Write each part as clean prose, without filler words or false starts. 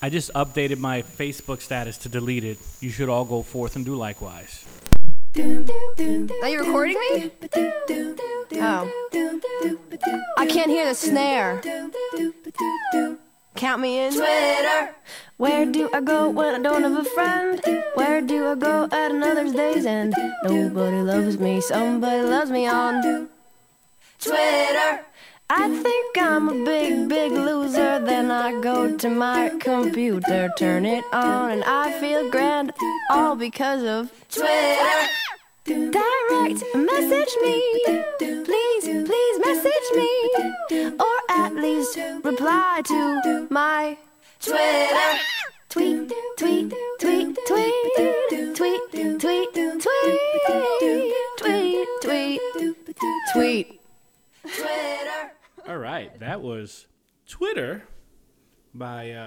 I just updated my Facebook status to delete it. You should all go forth and do likewise. Are you recording me? Oh. I can't hear the snare. Count me in. Twitter. Where do I go when I don't have a friend? Where do I go at another's day's end? Nobody loves me, somebody loves me on Twitter. I think I'm a big, big loser. Then I go to my computer, turn it on, and I feel grand. All because of Twitter. Direct message me. Please, please message me. Or at least reply to my Twitter. Tweet, tweet, tweet, tweet. Tweet, tweet, tweet. Tweet, tweet, tweet. Twitter. All right, that was Twitter by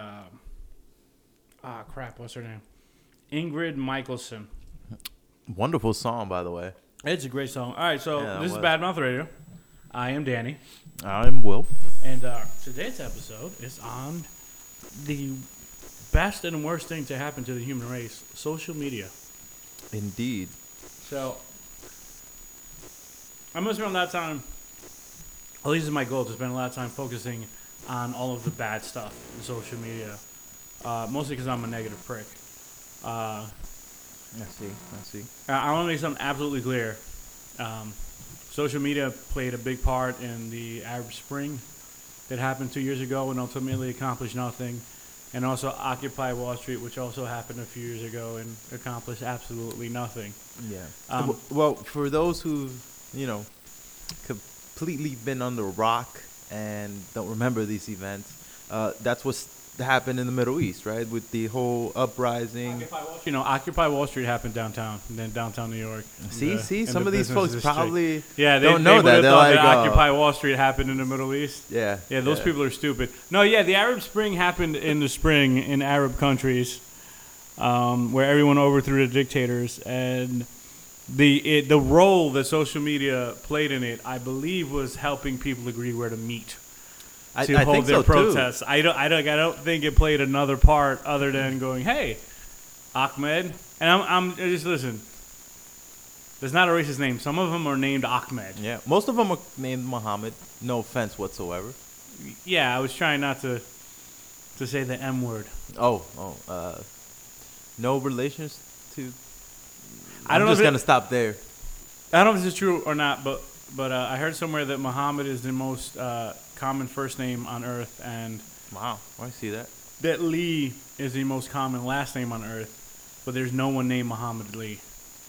what's her name? Ingrid Michaelson. Wonderful song, by the way. It's a great song. All right, so this is Badmouth Radio. I am Danny. I'm Will. And today's episode is on the best and worst thing to happen to the human race, social media. Indeed. So, I'm going to spend a lot of time, at least it's my goal, to spend a lot of time focusing on all of the bad stuff in social media. Mostly because I'm a negative prick. I see. I want to make something absolutely clear. Social media played a big part in the Arab Spring that happened 2 years ago and ultimately accomplished nothing. And also Occupy Wall Street, which also happened a few years ago and accomplished absolutely nothing. Yeah. Well, for those who, completely been under a rock and don't remember these events, that's what's happened in the Middle East, right? With the whole uprising. Occupy Wall Street happened downtown, and then downtown New York. See, some of these folks probably don't know that. They're like, Occupy Wall Street happened in the Middle East. Yeah. Those people are stupid. No, the Arab Spring happened in the spring in Arab countries, where everyone overthrew the dictators, and the role that social media played in it, I believe, was helping people agree where to meet. To hold their protests. I don't think it played another part other than going, hey, Ahmed. And I'm just listen. There's not a racist name. Some of them are named Ahmed. Yeah, most of them are named Muhammad. No offense whatsoever. Yeah, I was trying not to say the M word. No relations to. I'm just gonna stop there. I don't know if this is true or not, but I heard somewhere that Muhammad is the most common first name on Earth, and wow, I see that. That Lee is the most common last name on Earth, but there's no one named Muhammad Lee.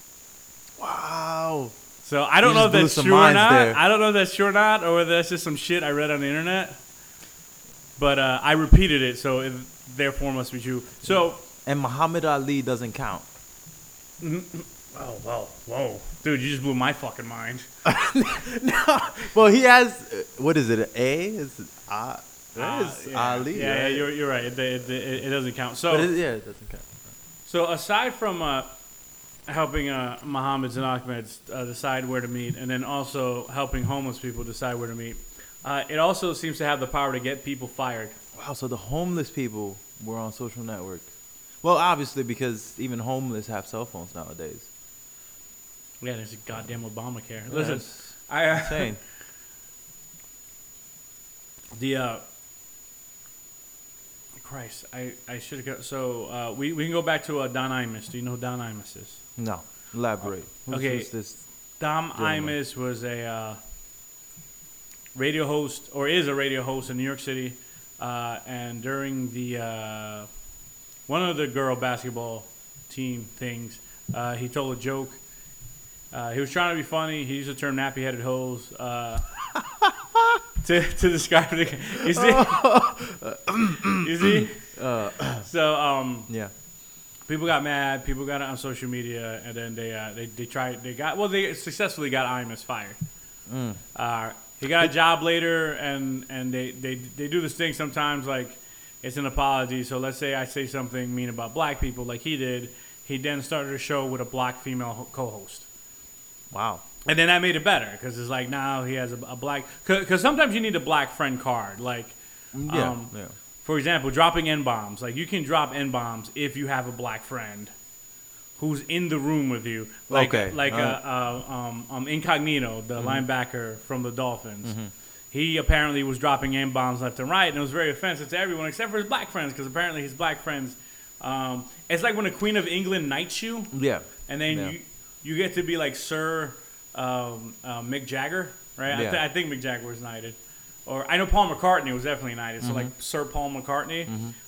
Wow. So I don't know if that's true or not. I don't know if that's true or not, or whether that's just some shit I read on the internet. But I repeated it, so it therefore must be true. So and Muhammad Ali doesn't count. Oh, well, whoa. Dude, you just blew my fucking mind. No. Well, he has, what is it, Ali? Yeah, right? you're right. It doesn't count. So it doesn't count. So aside from helping Mohammeds and Ahmeds decide where to meet, and then also helping homeless people decide where to meet, it also seems to have the power to get people fired. Wow, so the homeless people were on social networks. Well, obviously, because even homeless have cell phones nowadays. Yeah, there's a goddamn Obamacare. Yeah, Listen, insane. Christ, I should have got. So we can go back to Don Imus. Do you know who Don Imus is? No, elaborate. Who's this? Don Imus was a radio host, or is a radio host in New York City, and during the one of the girl basketball team things, he told a joke. He was trying to be funny. He used the term nappy-headed hoes to describe the. You see? You see? So yeah. People got mad. People got it on social media, and then they successfully got Imus fired. He got a job later, and they do this thing sometimes, like it's an apology. So let's say I say something mean about black people, like he did. He then started a show with a black female co-host. Wow. And then that made it better because it's like now he has a black. Because sometimes you need a black friend card, like. Yeah. for example, dropping N-bombs. Like, you can drop N-bombs if you have a black friend who's in the room with you. Like, Incognito, the linebacker from the Dolphins. He apparently was dropping N-bombs left and right, and it was very offensive to everyone except for his black friends, because apparently his black friends, it's like when a Queen of England knights you, and then you get to be like Sir Mick Jagger, right? Yeah. I think Mick Jagger was knighted. Or I know Paul McCartney was definitely knighted, so like Sir Paul McCartney.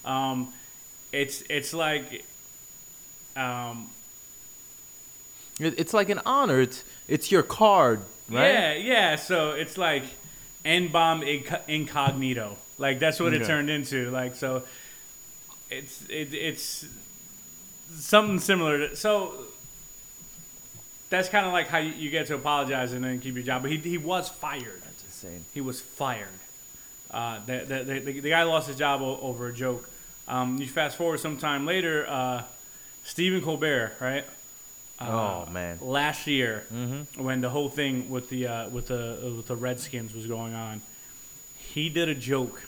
It's like... It's like an honor. It's your card, right? Yeah. So it's like N-bomb incognito. Like, that's what it turned into. Like, so it's something similar. So that's kind of like how you get to apologize and then keep your job. But he was fired. That's insane. He was fired. The guy lost his job over a joke. You fast forward some time later, Stephen Colbert, right? Oh man! Last year, when the whole thing with the Redskins was going on, he did a joke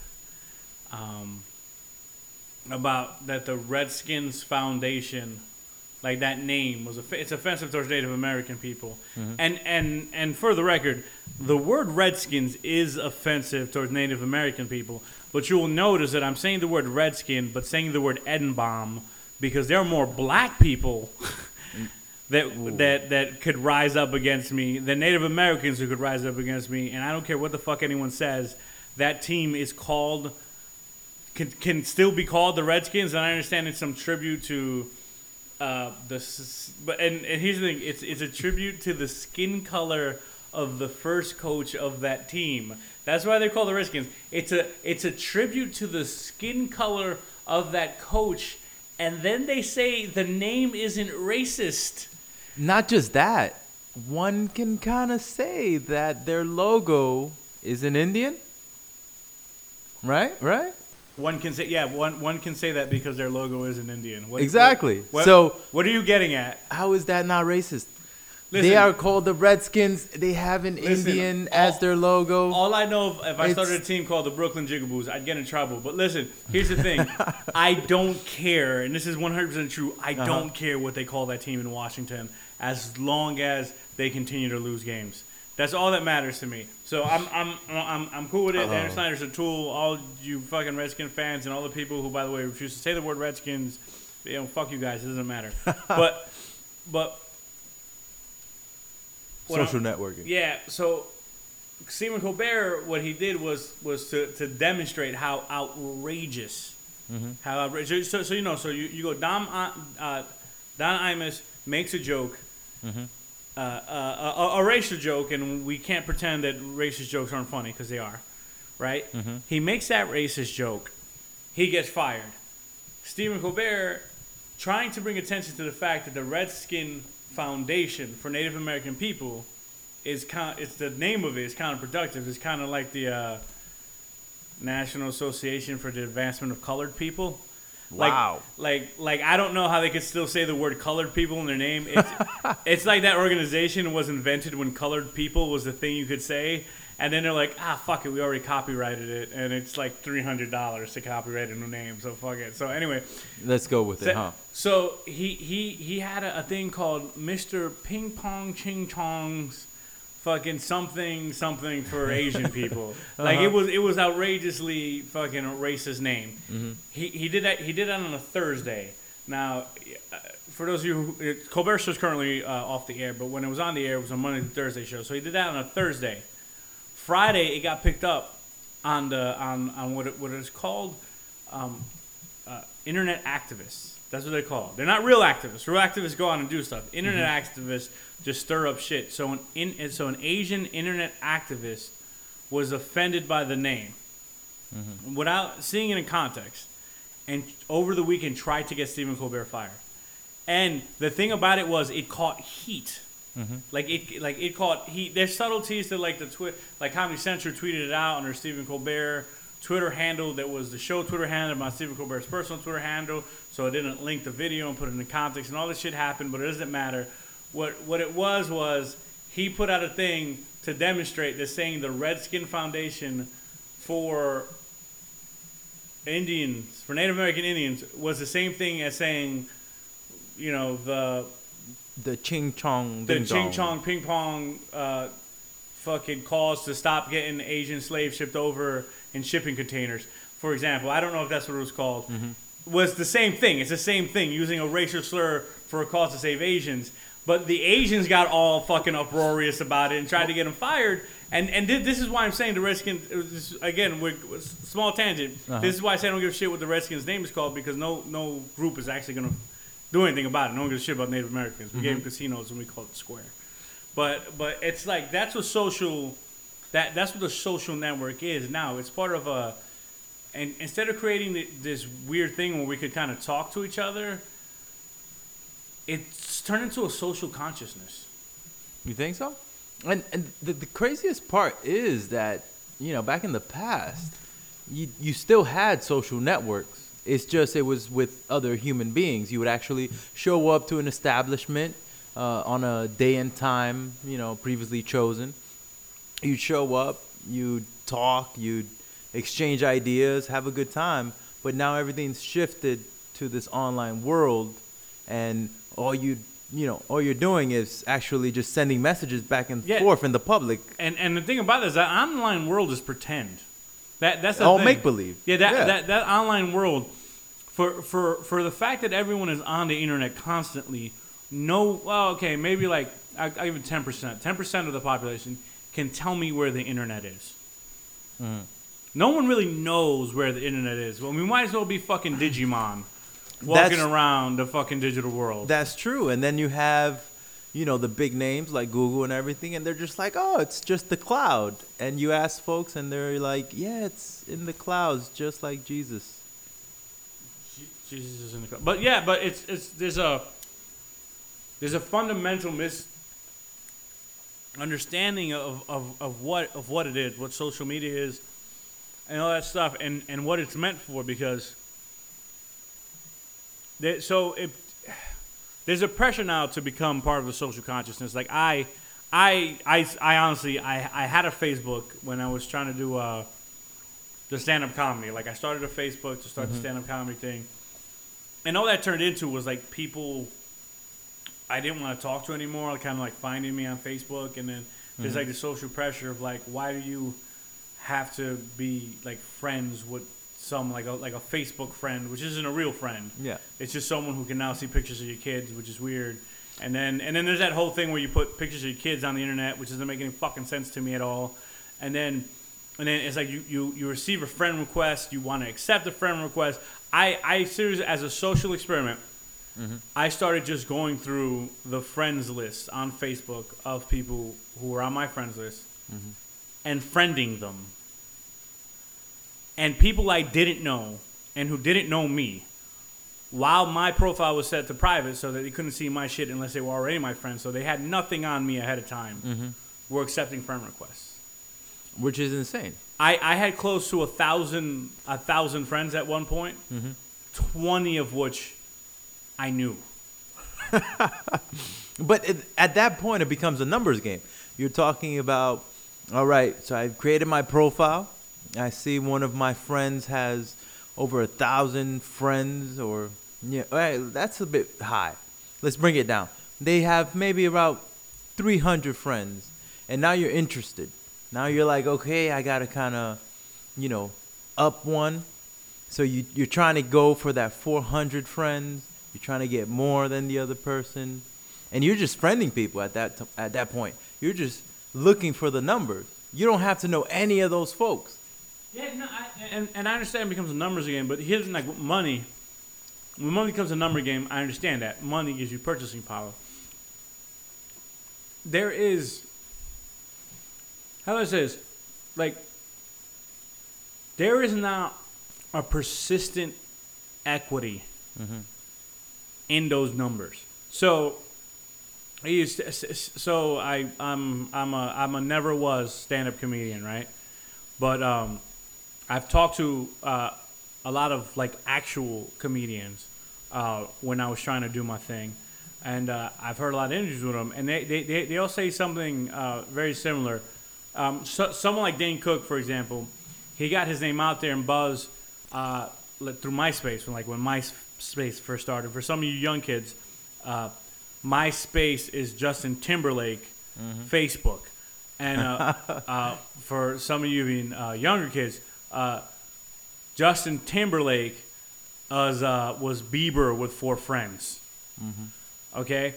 about that the Redskins Foundation, like that name it's offensive towards Native American people, and for the record, the word Redskins is offensive towards Native American people. But you will notice that I'm saying the word Redskin, but saying the word N-bomb because there are more black people. That could rise up against me, the Native Americans who could rise up against me, and I don't care what the fuck anyone says. That team is called, can still be called the Redskins, and I understand it's some tribute to and here's the thing, it's a tribute to the skin color of the first coach of that team. That's why they're called the Redskins. It's a tribute to the skin color of that coach, and then they say the name isn't racist. Not just that, one can kind of say that their logo is an Indian, right? One can say, one can say that because their logo is an Indian. Exactly. What are you getting at? How is that not racist? Listen, they are called the Redskins. They have an Indian as their logo. All I know, if I started a team called the Brooklyn Jigaboos, I'd get in trouble. But listen, here's the thing. I don't care, and this is 100% true, I don't care what they call that team in Washington as long as they continue to lose games. That's all that matters to me. So I'm cool with it. Dan Snyder's a tool. All you fucking Redskin fans and all the people who, by the way, refuse to say the word Redskins, fuck you guys. It doesn't matter. But social networking. Yeah. So Stephen Colbert, what he did was to demonstrate how outrageous, how outrageous. So you go Don Imus makes a joke. A racial joke, and we can't pretend that racist jokes aren't funny because they are, right? He makes that racist joke. He gets fired. Stephen Colbert, trying to bring attention to the fact that the Redskin Foundation for Native American people it's the name of it is counterproductive. It's kind of like the National Association for the Advancement of Colored People. Wow. Like I don't know how they could still say the word colored people in their name. It's like that organization was invented when colored people was the thing you could say. And then they're like, fuck it, we already copyrighted it. And it's like $300 to copyright a new name, so fuck it. So anyway. Let's go with it, huh? So he had a thing called Mr. Ping Pong Ching Chong's fucking something for Asian people. Like it was outrageously fucking racist name. He did that on a Thursday. Now, for those of you Colbert Show's currently off the air, but when it was on the air, it was a Monday to Thursday show. So he did that on a Thursday. Friday, it got picked up on what it is called internet activists. That's what they call it. They're not real activists. Real activists go out and do stuff. Internet activists just stir up shit. So an Asian internet activist was offended by the name without seeing it in context, and over the weekend tried to get Stephen Colbert fired. And the thing about it was it caught heat. It caught heat. There's subtleties to like Comedy Central tweeted it out on their Stephen Colbert Twitter handle that was the show Twitter handle, my Stephen Colbert's personal Twitter handle, so I didn't link the video and put it in the context, and all this shit happened, but it doesn't matter. What it was he put out a thing to demonstrate that saying the Redskin Foundation for Indians, for Native American Indians, was the same thing as saying, you know, The ching chong. the ding ching dong. chong ping pong fucking calls to stop getting Asian slaves shipped over in shipping containers. For example, I don't know if that's what it was called. Was the same thing. It's the same thing, using a racial slur for a cause to save Asians. But the Asians got all fucking uproarious about it and tried to get him fired. And this is why I'm saying the Redskins, again, with small tangent. This is why I say I don't give a shit what the Redskins' name is called, because no group is actually going to do anything about it. No one gives a shit about Native Americans. We gave them casinos and we called it Square. But it's like that's what the social network is now. It's part of a, and instead of creating this weird thing where we could kind of talk to each other, it's turned into a social consciousness. You think so? And the craziest part is that, you know, back in the past, you still had social networks. It's just it was with other human beings. You would actually show up to an establishment on a day and time, you know, previously chosen. You'd show up, you'd talk, you'd exchange ideas, have a good time. But now everything's shifted to this online world, and all you're doing is actually just sending messages back and forth in the public. And the thing about it is that online world is pretend. That's the all thing. make believe. Yeah, that online world, for the fact that everyone is on the internet constantly. Maybe like I give it 10%. 10% of the population can tell me where the internet is. No one really knows where the internet is. Well, we might as well be fucking Digimon. Walking around the fucking digital world. That's true. And then you have, you know, the big names like Google and everything, and they're just like, oh, it's just the cloud. And you ask folks, and they're like, yeah, it's in the clouds, just like Jesus. Jesus is in the cloud. But yeah, but it's there's a fundamental misunderstanding of what it is, what social media is, and all that stuff, and what it's meant for, because. There's a pressure now to become part of the social consciousness. Like I honestly had a Facebook when I was trying to do the stand-up comedy. Like I started a Facebook to start the stand-up comedy thing, and all that turned into was like people I didn't want to talk to anymore. Kind of like finding me on Facebook, and then there's like the social pressure of like, why do you have to be like friends with some like a Facebook friend, which isn't a real friend. Yeah, it's just someone who can now see pictures of your kids, which is weird. And then there's that whole thing where you put pictures of your kids on the internet, which doesn't make any fucking sense to me at all. And then it's like you receive a friend request, you want to accept a friend request. I seriously, as a social experiment, I started just going through the friends list on Facebook of people who were on my friends list and friending them. And people I didn't know and who didn't know me, while my profile was set to private so that they couldn't see my shit unless they were already my friends, so they had nothing on me ahead of time, were accepting friend requests. Which is insane. I had close to 1,000 friends at one point, 20 of which I knew. But at that point, it becomes a numbers game. You're talking about, all right, so I've created my profile. I see one of my friends has over 1,000 friends, or that's a bit high. Let's bring it down. They have maybe about 300 friends, and now you're interested. Now you're like, okay, I gotta kind of, up one. So you're trying to go for that 400 friends. You're trying to get more than the other person, and you're just friending people at that point. You're just looking for the numbers. You don't have to know any of those folks. Yeah, no, and I understand it becomes a numbers game, but here's like money. When money becomes a number game, I understand that. Money gives you purchasing power. There is, how do I say this? Like, there is now a persistent equity in those numbers. So, I'm a never was stand-up comedian, right? But I've talked to a lot of like actual comedians when I was trying to do my thing, and I've heard a lot of interviews with them, and they all say something very similar. Someone like Dane Cook, for example, he got his name out there and buzz through MySpace, when MySpace first started. For some of you young kids, MySpace is Justin Timberlake Facebook, and for some of you being younger kids, Justin Timberlake was Bieber with 4 friends. Okay,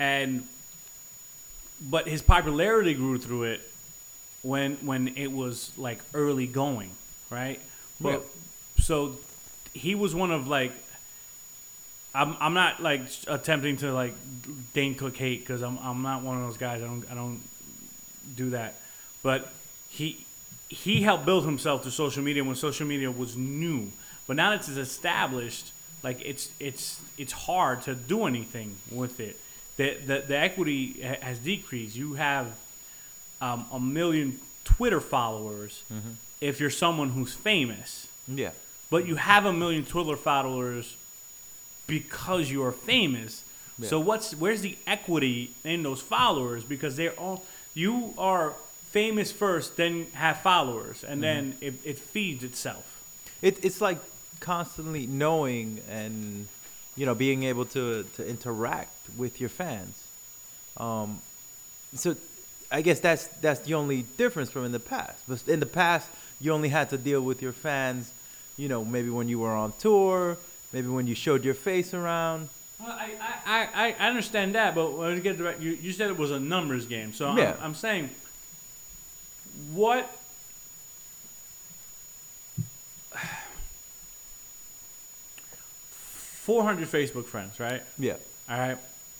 but his popularity grew through it when it was like early going, right? But so he was one of like, I'm not like attempting to like Dane Cook hate, because I'm not one of those guys. I don't do that. But he helped build himself through social media when social media was new. But now that it's established, like it's hard to do anything with it. The equity has decreased. You have 1 million Twitter followers if you're someone who's famous. Yeah. But you have 1 million Twitter followers because you are famous. Yeah. So where's the equity in those followers? Because you are famous first, then have followers, and then it feeds itself. It's like constantly knowing and being able to interact with your fans. So I guess that's the only difference from in the past. But in the past, you only had to deal with your fans, maybe when you were on tour, maybe when you showed your face around. Well, I understand that, but when you get direct, you said it was a numbers game. So yeah. I'm saying, what? 400 Facebook friends, right? Yeah. All right.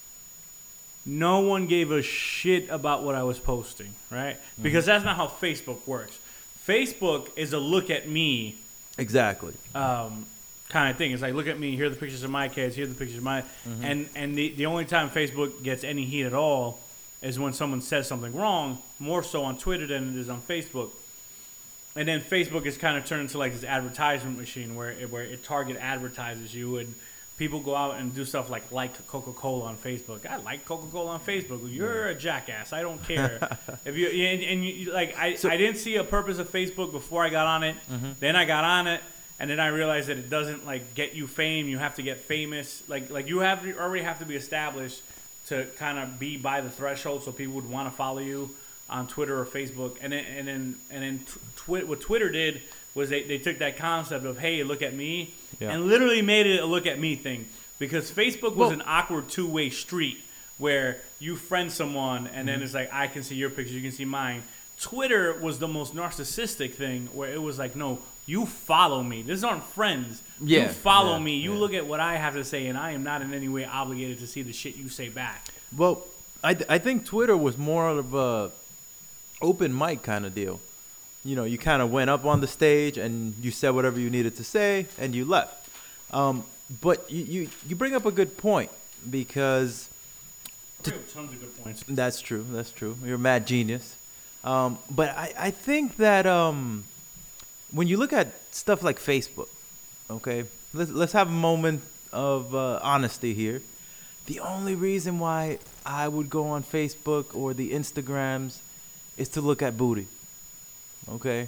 No one gave a shit about what I was posting, right? Because that's not how Facebook works. Facebook is a look at me. Exactly. Kind of thing. It's like, look at me, here are the pictures of my kids, here are the pictures of my... And the only time Facebook gets any heat at all is when someone says something wrong, more so on Twitter than it is on Facebook. And then Facebook is kind of turned into like this advertisement machine where it target advertises you, and people go out and do stuff like Coca-Cola on Facebook. I like Coca-Cola on Facebook. You're a jackass. I don't care. If you and you like, I didn't see a purpose of Facebook before I got on it. Then I got on it, and then I realized that it doesn't like get you fame. You have to get famous. Like you already have to be established to kind of be by the threshold, so people would want to follow you on Twitter or Facebook. And then what Twitter did was they took that concept of, hey, look at me, and literally made it a look at me thing. Because Facebook was an awkward two-way street where you friend someone and then it's like, I can see your picture, you can see mine. Twitter was the most narcissistic thing where it was like, no, you follow me. These aren't friends. Yeah. You follow me. You look at what I have to say, and I am not in any way obligated to see the shit you say back. Well, I think Twitter was more of a open mic kind of deal. You kind of went up on the stage and you said whatever you needed to say and you left. But you bring up a good point because... I bring up tons of good points. That's true. You're a mad genius. But I think that when you look at stuff like Facebook, okay, let's have a moment of honesty here. The only reason why I would go on Facebook or the Instagrams is to look at booty. Okay.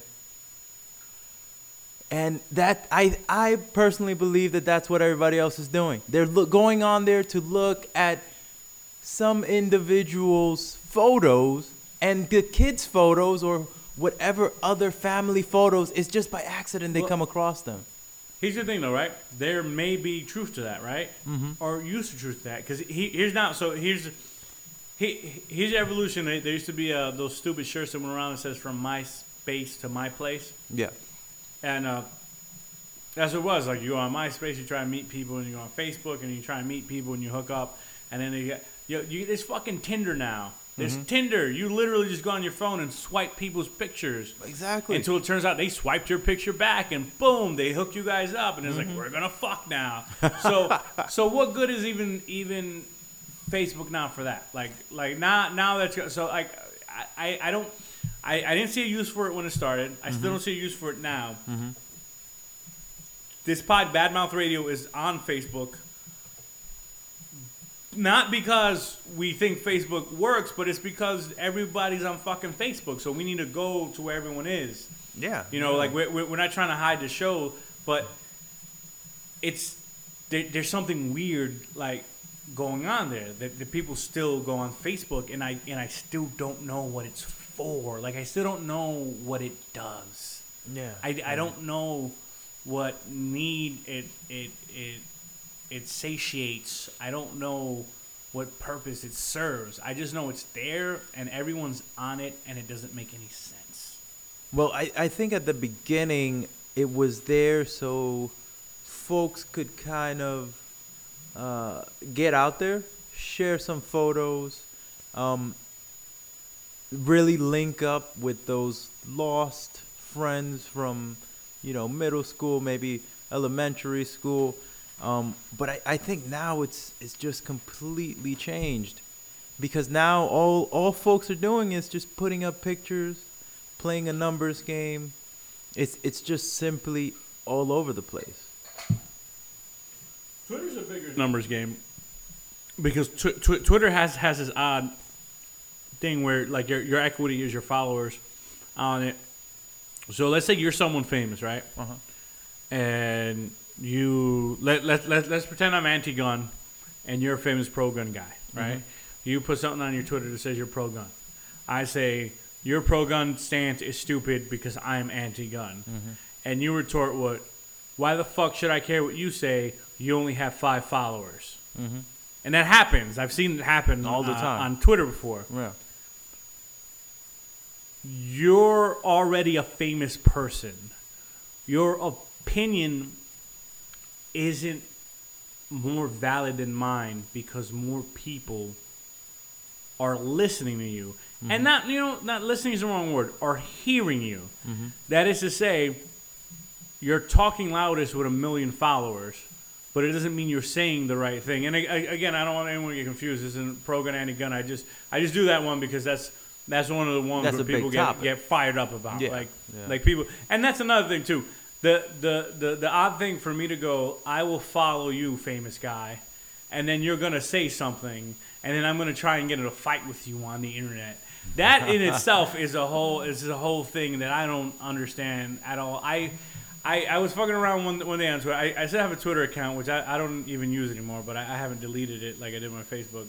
And that I personally believe that that's what everybody else is doing. They're going on there to look at some individuals' photos, and the kids' photos or whatever other family photos is just by accident they come across them. Here's the thing, though, right? There may be truth to that, right? Or used to truth to that, because here's the evolution. There used to be those stupid shirts that went around that says "From my space to my place." Yeah. And that's what it was. Like, you go on MySpace, you try to meet people, and you go on Facebook, and you try to meet people, and you hook up, and then there's fucking Tinder now. There's Tinder. You literally just go on your phone and swipe people's pictures. Exactly. Until it turns out they swiped your picture back, and boom, they hooked you guys up, and it's like, we're gonna fuck now. So what good is even Facebook now for that? Like now that's so like I didn't see a use for it when it started. I still don't see a use for it now. This Badmouth Radio is on Facebook. Not because we think Facebook works, but it's because everybody's on fucking Facebook. So we need to go to where everyone is. Yeah. Like we're not trying to hide the show. but there's something weird like going on there. The people still go on Facebook, and I still don't know what it's for. Like I still don't know what it does. Yeah. I don't know what need it satiates. I don't know what purpose it serves. I just know it's there and everyone's on it, and it doesn't make any sense. Well, I think at the beginning it was there so folks could kind of get out there, share some photos, really link up with those lost friends from, middle school, maybe elementary school. But I think now it's just completely changed, because now all folks are doing is just putting up pictures, playing a numbers game. It's just simply all over the place. Twitter's a bigger numbers game because Twitter has this odd thing where like your equity is your followers on it. So let's say you're someone famous, right? Uh-huh. And you let's pretend I'm anti-gun, and you're a famous pro-gun guy, right? Mm-hmm. You put something on your Twitter that says you're pro-gun. I say your pro-gun stance is stupid because I'm anti-gun, mm-hmm. and you retort, "What? Why the fuck should I care what you say? You only have 5 followers." Mm-hmm. And that happens. I've seen it happen all the time on Twitter before. Yeah. You're already a famous person. Your opinion isn't more valid than mine because more people are listening to you. Mm-hmm. And not listening is the wrong word, are hearing you. Mm-hmm. That is to say, you're talking loudest with 1 million followers, but it doesn't mean you're saying the right thing. And again, I don't want anyone to get confused. This isn't pro-gun, anti-gun. I just do that one because that's one of the ones where people get fired up about. Yeah. Like people, and that's another thing too. The odd thing for me to go, I will follow you, famous guy, and then you're gonna say something, and then I'm gonna try and get in a fight with you on the internet. That in itself is a whole thing that I don't understand at all. I was fucking around one day on Twitter. I still have a Twitter account, which I don't even use anymore, but I haven't deleted it like I did my Facebook.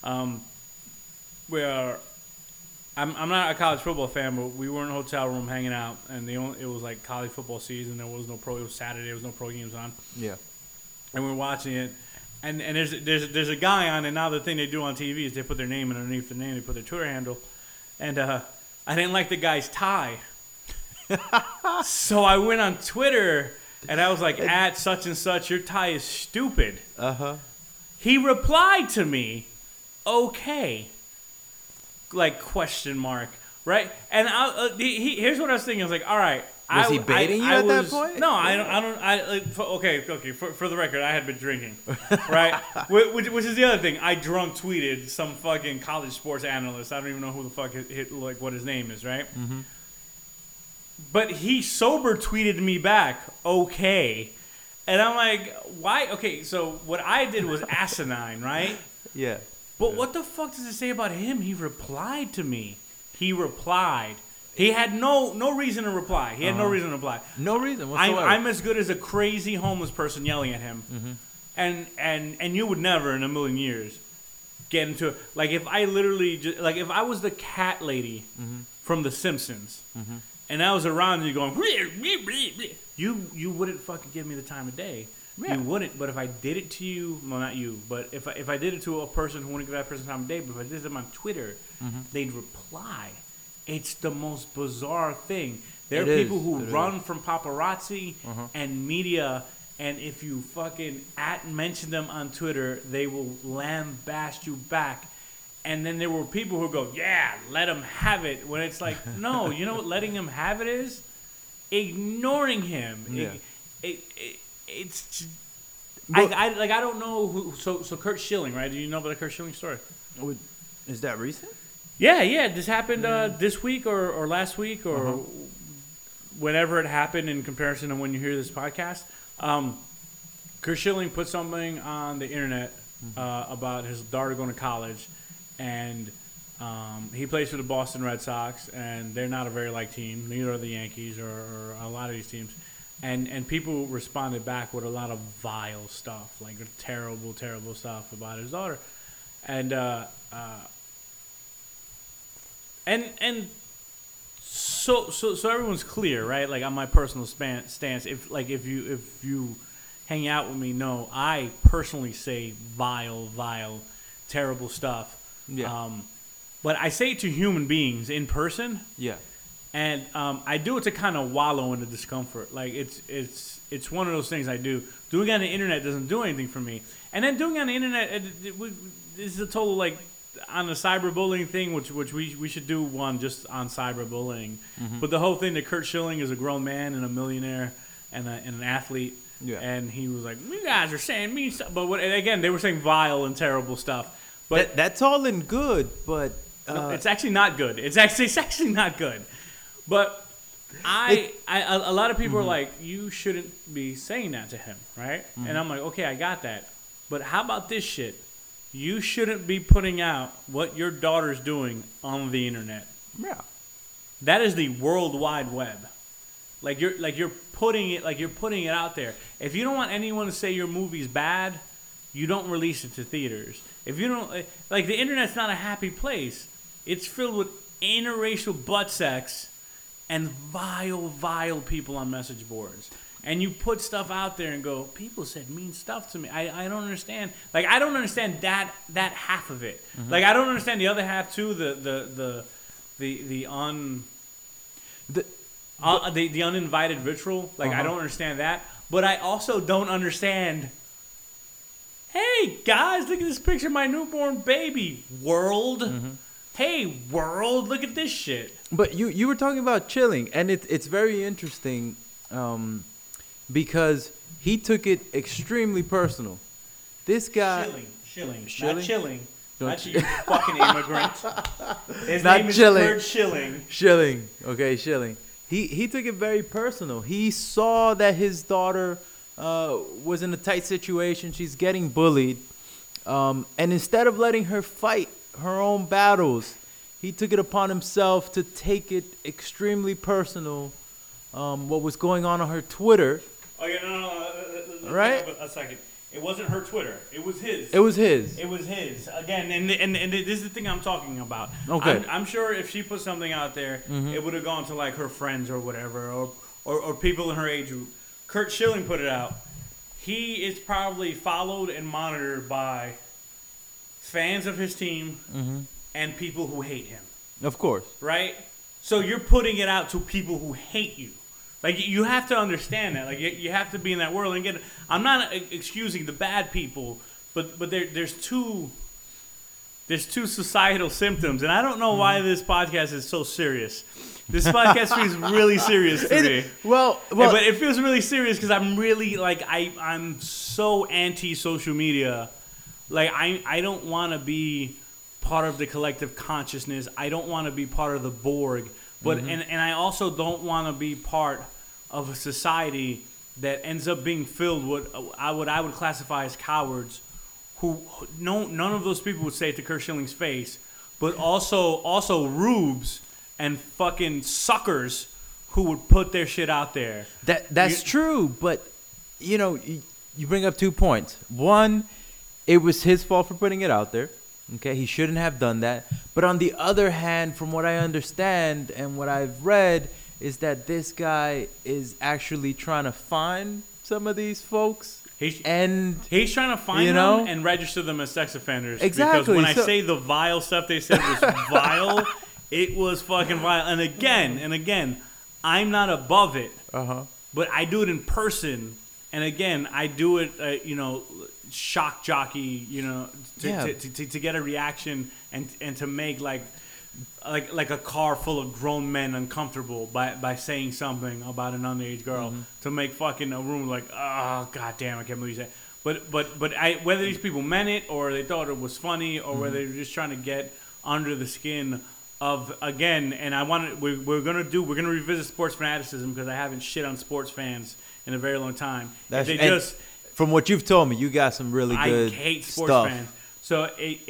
Where I'm not a college football fan, but we were in a hotel room hanging out, and it was like college football season. There was no pro. It was Saturday. There was no pro games on. Yeah. And we were watching it, and there's a guy on, and now the thing they do on TV is they put their name, and underneath the name they put their Twitter handle, and I didn't like the guy's tie. So I went on Twitter and I was like, at such and such, your tie is stupid. Uh-huh. He replied to me, okay, like question mark, right? And here's what I was thinking. I was like, all right. Was he baiting you at that point? No, okay. For the record, I had been drinking, right? which is the other thing. I drunk tweeted some fucking college sports analyst. I don't even know who the fuck what his name is, right? Mm-hmm. But he sober tweeted me back, okay. And I'm like, why? Okay, so what I did was asinine, right? Yeah. But what the fuck does it say about him? He replied to me. He replied. He had no reason to reply. He had no reason to reply. No reason whatsoever. I'm as good as a crazy homeless person yelling at him. Mm-hmm. And you would never in a million years get into it. Like if I literally, if I was the cat lady from The Simpsons, and I was around you going, you wouldn't fucking give me the time of day. Yeah. You wouldn't. But if I did it to you, well, not you, but if I did it to a person who wouldn't give that person time of day, but if I did them on Twitter, they'd reply. It's the most bizarre thing. There are people who run from paparazzi and media, and if you fucking mention them on Twitter, they will lambaste you back. And then there were people who go, yeah, let them have it. When it's like, no, you know what letting him have it is? Ignoring him. Yeah. It's. I don't know who. So Curt Schilling, right? Do you know about the Curt Schilling story? Is that recent? Yeah. This happened this week or last week or whenever it happened in comparison to when you hear this podcast. Curt Schilling put something on the internet about his daughter going to college. And he plays for the Boston Red Sox, and they're not a very liked team. Neither are the Yankees or a lot of these teams. and people responded back with a lot of vile stuff, like terrible, terrible stuff about his daughter, and so everyone's clear, right? Like on my personal stance, if you hang out with me, no, I personally say vile, terrible stuff. Yeah. But I say it to human beings in person. Yeah. And I do it to kind of wallow in the discomfort. Like it's one of those things I do. Doing it on the internet doesn't do anything for me. And then doing it on the internet, this is a total like on the cyberbullying thing, which we should do one just on cyberbullying. Mm-hmm. But the whole thing that Kurt Schilling is a grown man and a millionaire and an athlete. Yeah. And he was like, "You guys are saying mean stuff," but and again, they were saying vile and terrible stuff. But that's all in good, but no, it's actually not good. It's actually not good. But a lot of people are like, you shouldn't be saying that to him, right? Mm-hmm. And I'm like, okay, I got that. But how about this shit? You shouldn't be putting out what your daughter's doing on the internet. Yeah. That is the World Wide Web. You're putting it out there. If you don't want anyone to say your movie's bad, you don't release it to theaters. If you don't like the internet's not a happy place. It's filled with interracial butt sex and vile people on message boards. And you put stuff out there and go, people said mean stuff to me. I don't understand. Like I don't understand that half of it. Mm-hmm. Like I don't understand the other half too. The uninvited vitriol. Like I don't understand that. But I also don't understand. Hey guys, look at this picture of my newborn baby. World. Mm-hmm. Hey world, look at this shit. But you were talking about Chilling, and it's very interesting. Because he took it extremely personal. This guy... Schilling. Not Chilling. Not you fucking immigrant. His not name Chilling. is Kurt Schilling. Schilling. Okay, Schilling. He took it very personal. He saw that his daughter was in a tight situation. She's getting bullied. And instead of letting her fight her own battles, he took it upon himself to take it extremely personal. What was going on her Twitter. Oh, yeah, no. Right? A second. It wasn't her Twitter. It was his. It was his. Again, and this is the thing I'm talking about. Okay. I'm sure if she put something out there, mm-hmm. it would have gone to like her friends or whatever, or people in her age group. Kurt Schilling put it out. He is probably followed and monitored by fans of his team mm-hmm. and people who hate him. Of course. Right? So you're putting it out to people who hate you. Like, you have to understand that. Like, you have to be in that world. And again, I'm not excusing the bad people, but there's two societal symptoms. And I don't know why this podcast is so serious. This podcast feels really serious to me. Well, but it feels really serious because I'm really, like, I'm so anti-social media. Like, I don't want to be part of the collective consciousness. I don't want to be part of the Borg. But mm-hmm. and I also don't want to be part of a society that ends up being filled with what I would classify as cowards, who none of those people would say it to Kurt Schilling's face, but also rubes and fucking suckers who would put their shit out there. That's true, but you bring up 2 points. One, it was his fault for putting it out there. Okay, he shouldn't have done that. But on the other hand, from what I understand and what I've read, is that this guy is actually trying to find some of these folks. He's trying to find them and register them as sex offenders. Exactly. Because when I say the vile stuff they said was vile, it was fucking vile. And again, I'm not above it. Uh-huh. But I do it in person. And again, I do it, shock jockey, to get a reaction and to make like a car full of grown men uncomfortable by saying something about an underage girl, mm-hmm. to make fucking a room like, oh god damn, I can't believe that. But whether these people meant it or they thought it was funny or mm-hmm. whether they were just trying to get under the skin of, again, and we're gonna revisit sports fanaticism because I haven't shit on sports fans in a very long time. From what you've told me, you got some really good I hate sports stuff. fans. So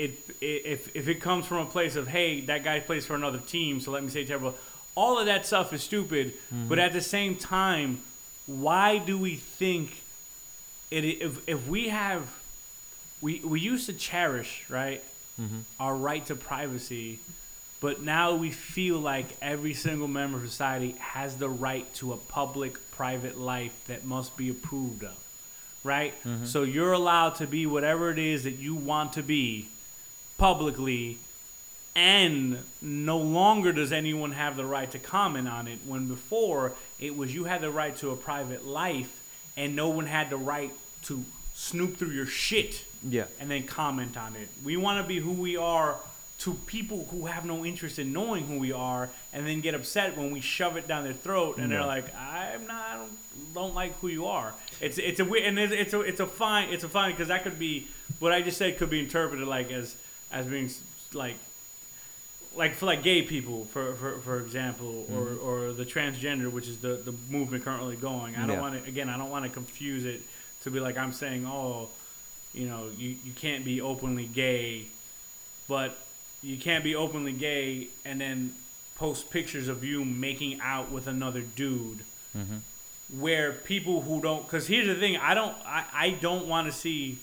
if it comes from a place of, hey, that guy plays for another team, so let me say terrible, all of that stuff is stupid. Mm-hmm. But at the same time, why do we think it? If we have, we used to cherish, right, our right to privacy, but now we feel like every single member of society has the right to a public, private life that must be approved of, right? So you're allowed to be whatever it is that you want to be publicly, and no longer does anyone have the right to comment on it, when before it was you had the right to a private life and no one had the right to snoop through your shit and then comment on it. We want to be who we are to people who have no interest in knowing who we are, and then get upset when we shove it down their throat and they're like, I don't like who you are. It's a weird, and it's a fine because that could be what I just said could be interpreted like as being like for like gay people for example, or the transgender, which is the movement currently going. I don't want to confuse it to be like I'm saying, oh, you can't be openly gay, but you can't be openly gay and then post pictures of you making out with another dude. Where people who don't, because here's the thing, I don't want to see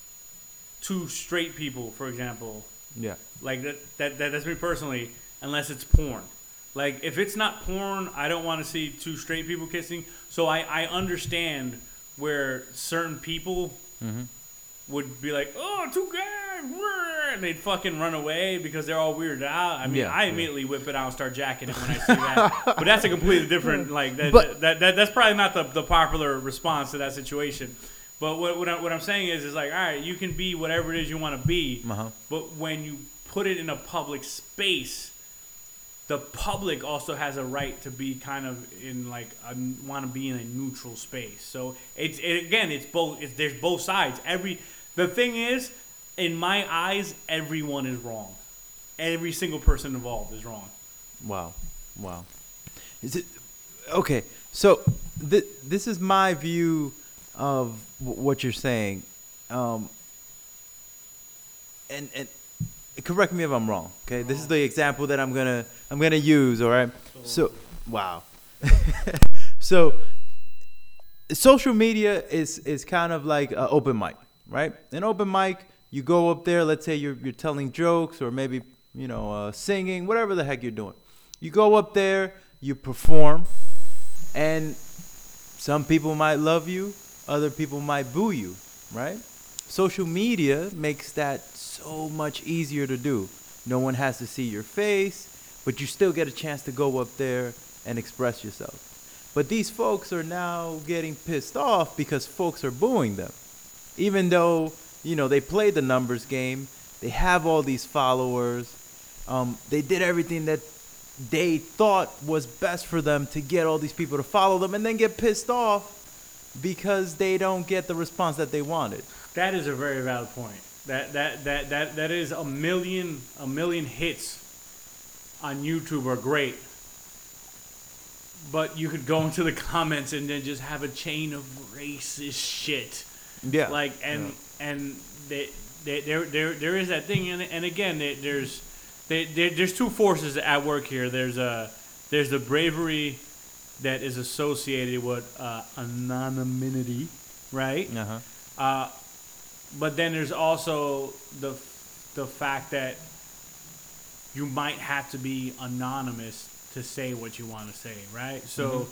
two straight people, for example. Yeah. Like that's me personally, unless it's porn. Like if it's not porn, I don't want to see two straight people kissing. So I understand where certain people would be like, oh, two guys, and they'd fucking run away because they're all weirded out. I mean, I immediately whip it out and start jacking it when I see that. But that's a completely different, like, that's probably not the popular response to that situation. But what I'm saying is like, all right, you can be whatever it is you want to be, but when you put it in a public space, the public also has a right to be kind of in like want to be in a neutral space. So it's both. There's both sides. The thing is, in my eyes, everyone is wrong. Every single person involved is wrong. Wow. Is it okay? So this is my view of what you're saying, and correct me if I'm wrong. Okay, this is the example that I'm gonna use. All right. So wow. So social media is kind of like an open mic, right? An open mic, you go up there. Let's say you're telling jokes or maybe singing, whatever the heck you're doing. You go up there, you perform, and some people might love you, other people might boo you, right? Social media makes that so much easier to do. No one has to see your face, but you still get a chance to go up there and express yourself. But these folks are now getting pissed off because folks are booing them. Even though, they played the numbers game, they have all these followers, they did everything that they thought was best for them to get all these people to follow them, and then get pissed off because they don't get the response that they wanted. That is a very valid point. That is a million hits on YouTube are great, but you could go into the comments and then just have a chain of racist shit. Yeah. Like and there is that thing, and again there's two forces at work here. There's the bravery that is associated with anonymity, right? But then there's also the fact that you might have to be anonymous to say what you want to say, right? So,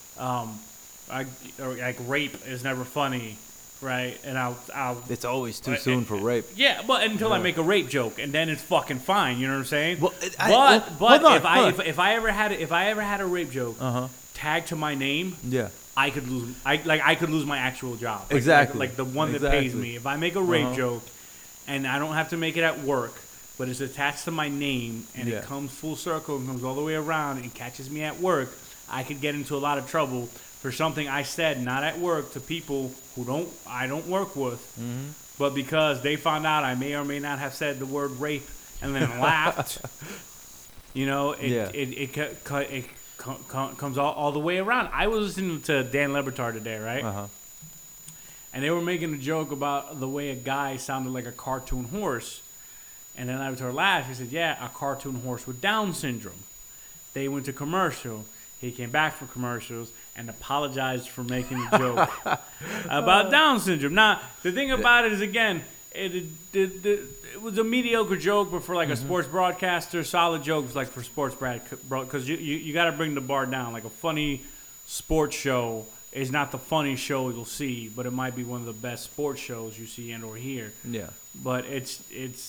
like rape is never funny, right? And I'll it's always too soon for rape. Yeah, but until I make a rape joke, and then it's fucking fine. You know what I'm saying? Well, if I ever had a rape joke tagged to my name, I could lose. I could lose my actual job. Like the one that pays me. If I make a rape joke, and I don't have to make it at work, but it's attached to my name, and it comes full circle and comes all the way around and catches me at work, I could get into a lot of trouble for something I said not at work to people who I don't work with, but because they found out I may or may not have said the word rape and then laughed. It comes all the way around. I was listening to Dan Le Batard today, right? And they were making a joke about the way a guy sounded like a cartoon horse. And then Le Batard laughed. He said, yeah, a cartoon horse with Down syndrome. They went to commercial. He came back for commercials and apologized for making a joke about Down syndrome. Now, the thing about it is, again, it was a mediocre joke, but for like a sports broadcaster, solid jokes like for sports because you got to bring the bar down. Like a funny sports show is not the funny show you'll see, but it might be one of the best sports shows you see and or hear. Yeah. But it's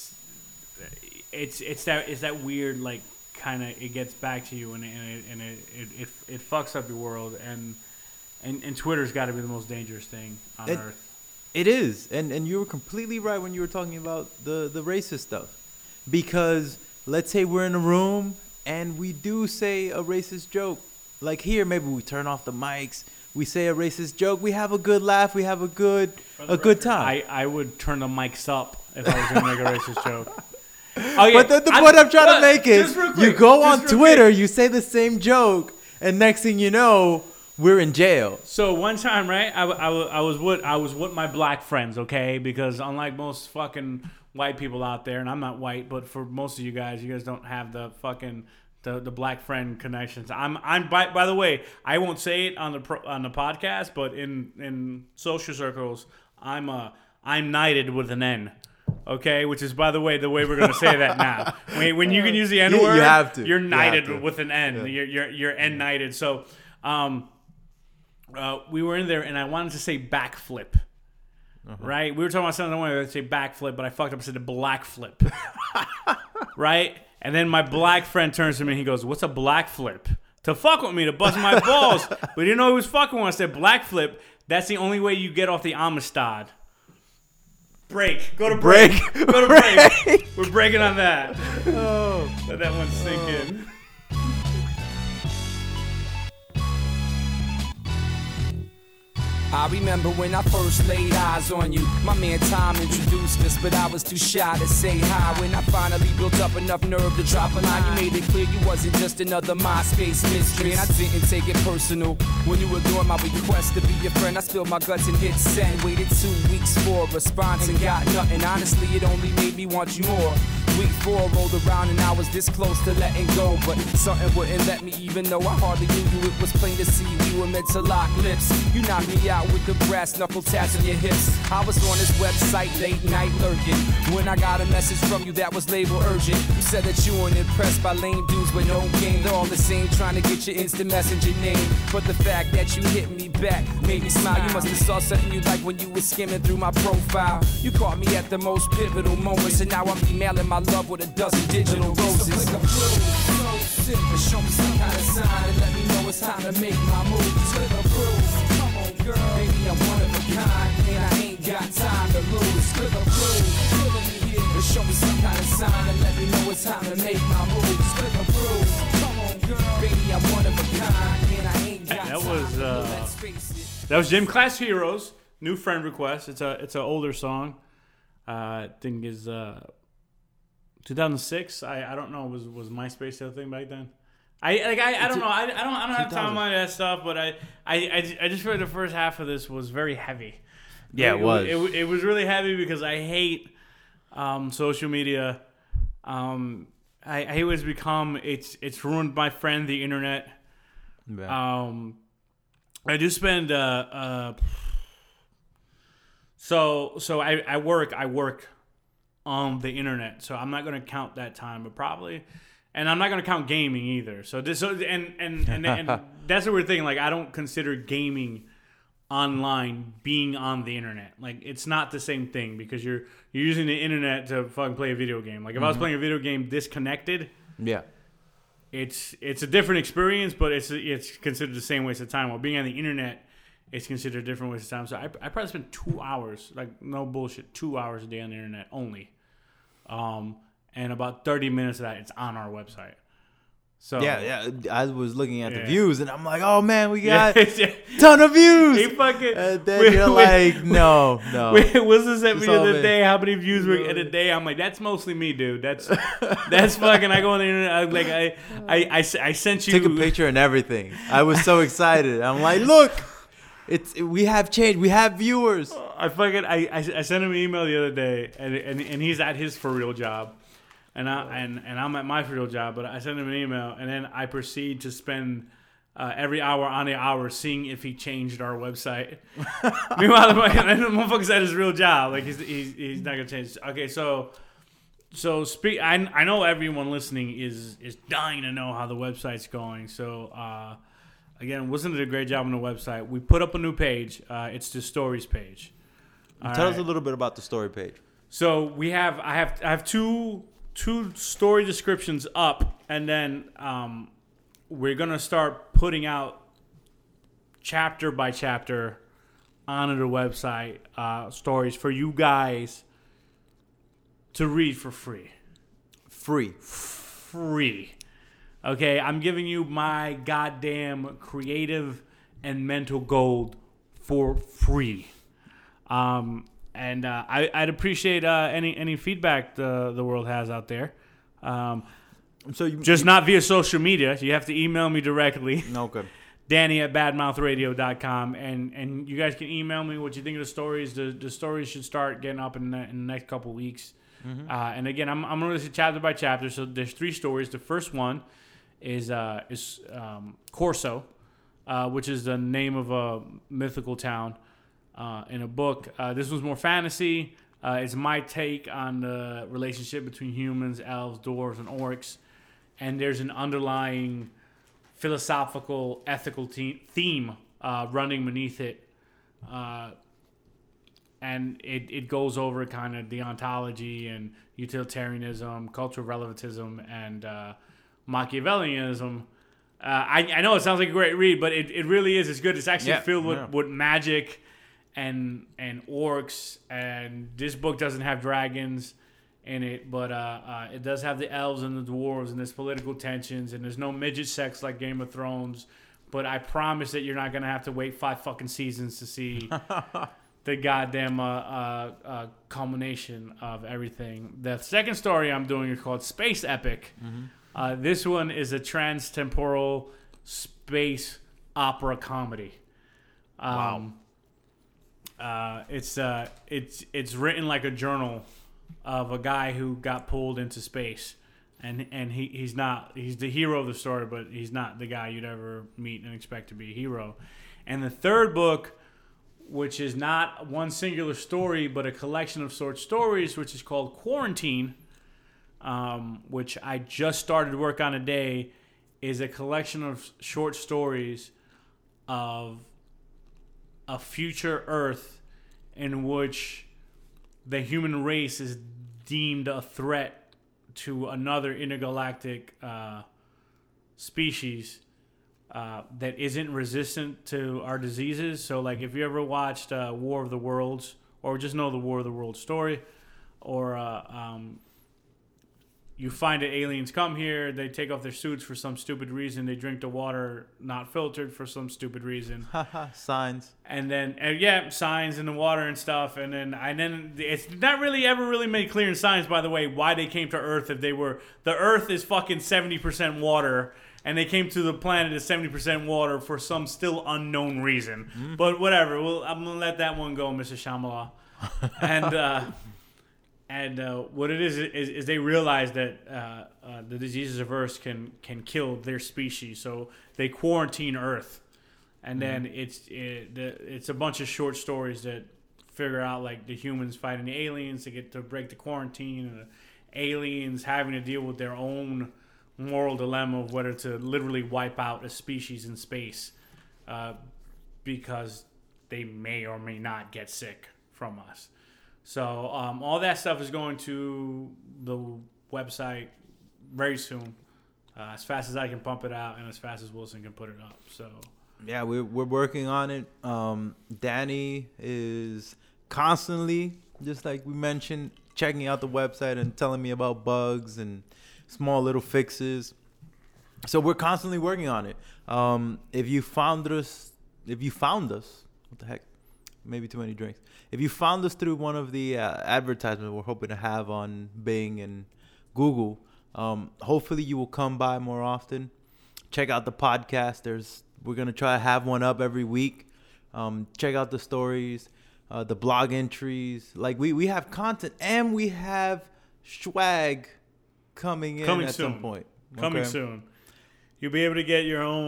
that weird, like, kind of, it gets back to you and it fucks up your world, and Twitter's got to be the most dangerous thing on earth. It is, and you were completely right when you were talking about the racist stuff, because let's say we're in a room and we do say a racist joke, like here, maybe we turn off the mics, we say a racist joke, we have a good laugh, we have a good time. I would turn the mics up if I was going to make a racist joke. Oh, yeah. But the point I'm trying to make is, you go on Twitter, you say the same joke, and next thing you know, we're in jail. So one time, right, I was with my black friends, okay? Because unlike most fucking white people out there, and I'm not white, but for most of you guys don't have the fucking the black friend connections. I'm by the way, I won't say it on the podcast, but in social circles, I'm knighted with an N. Okay, which is, by the way we're going to say that now. When you can use the N word, you have to. You're knighted with an N. Yeah. You're N knighted. So, we were in there, and I wanted to say backflip. Right? We were talking about something I wanted to say backflip, but I fucked up and said the black flip. Right? And then my black friend turns to me and he goes, "What's a black flip?" To fuck with me, to bust my balls. We didn't know he was fucking when I said black flip. That's the only way you get off the Amistad. Break. Go to break. Go to break. We're breaking on that. Oh, let that one sink in. I remember when I first laid eyes on you. My man Tom introduced us, but I was too shy to say hi. When I finally built up enough nerve to drop a line, you made it clear you wasn't just another MySpace mystery. And I didn't take it personal when you ignored my request to be your friend. I spilled my guts and hit send. Waited 2 weeks for a response and got nothing. Honestly, it only made me want you more. Week 4 rolled around and I was this close to letting go, but something wouldn't let me, even though I hardly knew you. It was plain to see we were meant to lock lips. You knocked me out with the brass knuckle tats on your hips. I was on this website late night lurking when I got a message from you that was labeled urgent. You said that you weren't impressed by lame dudes with no game. They're all the same, trying to get your instant messenger name. But the fact that you hit me back made me smile. You must have saw something you liked when you were skimming through my profile. You caught me at the most pivotal moments, and now I'm emailing my love with a dozen digital roses. So click approve, so sick, and show me some kind of sign and let me know it's time to make my move. Click approve, come on girl, baby I'm one of a kind, and I ain't got time to lose. Click approve, feeling me here, and show me some kind of sign and let me know it's time to make my move. Click approve, come on girl, baby I'm one of a kind, and I ain't got time to lose. That was Gym Class Heroes, new friend request. It's an older song. I think is 2006. I don't know. Was MySpace still a thing back then? I don't know. I don't have timeline of that stuff. But I just feel like the first half of this was very heavy. Yeah, it was. It was really heavy because I hate social media. I hate what it's become. It's ruined my friend, the internet. Yeah. I do spend so I work on the internet, so I'm not going to count that time, but probably, and I'm not going to count gaming either. So this, and that's the weird thing. Like, I don't consider gaming online being on the internet. Like, it's not the same thing because you're using the internet to fucking play a video game. Like, if I was playing a video game disconnected, yeah, it's a different experience, but it's considered the same waste of time. While being on the internet, it's considered a different waste of time. So I probably spend 2 hours, like no bullshit, 2 hours a day on the internet only. And about 30 minutes of that, it's on our website. So yeah. I was looking at the views, and I'm like, oh man, we got ton of views. He fucking. Then you're like, no. Wilson sent me the other day how many views were in a day. I'm like, that's mostly me, dude. That's fucking. I go on the internet. I sent you. Took a picture and everything. I was so excited. I'm like, look. We have changed. We have viewers. I sent him an email the other day, and he's at his for real job, and I'm at my for real job. But I sent him an email, and then I proceed to spend every hour on the hour, seeing if he changed our website. Meanwhile, the motherfucker's at his real job. Like he's not gonna change. Okay, so I know everyone listening is dying to know how the website's going. So again, Wilson did a great job on the website. We put up a new page. It's the stories page. Tell us a little bit about the story page. So I have two story descriptions up, and then we're gonna start putting out chapter by chapter onto the website stories for you guys to read for free. Free. Okay, I'm giving you my goddamn creative and mental gold for free. And I'd appreciate any feedback the world has out there. So just not via social media. You have to email me directly. Okay. Danny@badmouthradio.com, and you guys can email me what you think of the stories. The stories should start getting up in the next couple weeks. Mm-hmm. And again, I'm gonna listen chapter by chapter. So there's 3 stories. The first one is Corso, which is the name of a mythical town in a book. This one's more fantasy. It's my take on the relationship between humans, elves, dwarves, and orcs. And there's an underlying philosophical, ethical theme running beneath it. And it goes over kind of deontology and utilitarianism, cultural relativism, and Machiavellianism. I know it sounds like a great read, but it really is. It's good. It's actually filled with magic and orcs. And this book doesn't have dragons in it, but it does have the elves and the dwarves, and there's political tensions, and there's no midget sex like Game of Thrones. But I promise that you're not going to have to wait 5 fucking seasons to see the goddamn culmination of everything. The second story I'm doing is called Space Epic. Mm-hmm. This one is a trans-temporal space opera comedy. Wow. It's written like a journal of a guy who got pulled into space, and he's the hero of the story, but he's not the guy you'd ever meet and expect to be a hero. And the third book, which is not one singular story, but a collection of short stories, which is called Quarantine, which I just started work on today, is a collection of short stories of a future Earth in which the human race is deemed a threat to another intergalactic species that isn't resistant to our diseases. So, like, if you ever watched War of the Worlds, or just know the War of the Worlds story, or you find that aliens come here, they take off their suits for some stupid reason, they drink the water not filtered for some stupid reason. Signs. And then, signs in the water and stuff. And then it's not really ever really made clear in science, by the way, why they came to Earth. If they were, the Earth is fucking 70% water, and they came to the planet as 70% water for some still unknown reason. Mm-hmm. But whatever, I'm gonna let that one go, Mr. Shyamalan. And what it is they realize that the diseases of Earth can kill their species, so they quarantine Earth, and then it's a bunch of short stories that figure out, like, the humans fighting the aliens to get to break the quarantine, and the aliens having to deal with their own moral dilemma of whether to literally wipe out a species in space because they may or may not get sick from us. So all that stuff is going to the website very soon, as fast as I can pump it out and as fast as Wilson can put it up. So yeah, we're working on it. Danny is constantly, just like we mentioned, checking out the website and telling me about bugs and small little fixes. So we're constantly working on it. If you found us, what the heck? Maybe too many drinks. If you found us through one of the advertisements we're hoping to have on Bing and Google, hopefully you will come by more often. Check out the podcast. We're going to try to have one up every week. Check out the stories, the blog entries. Like, we have content, and we have swag coming soon. Some point. Coming soon. You'll be able to get your own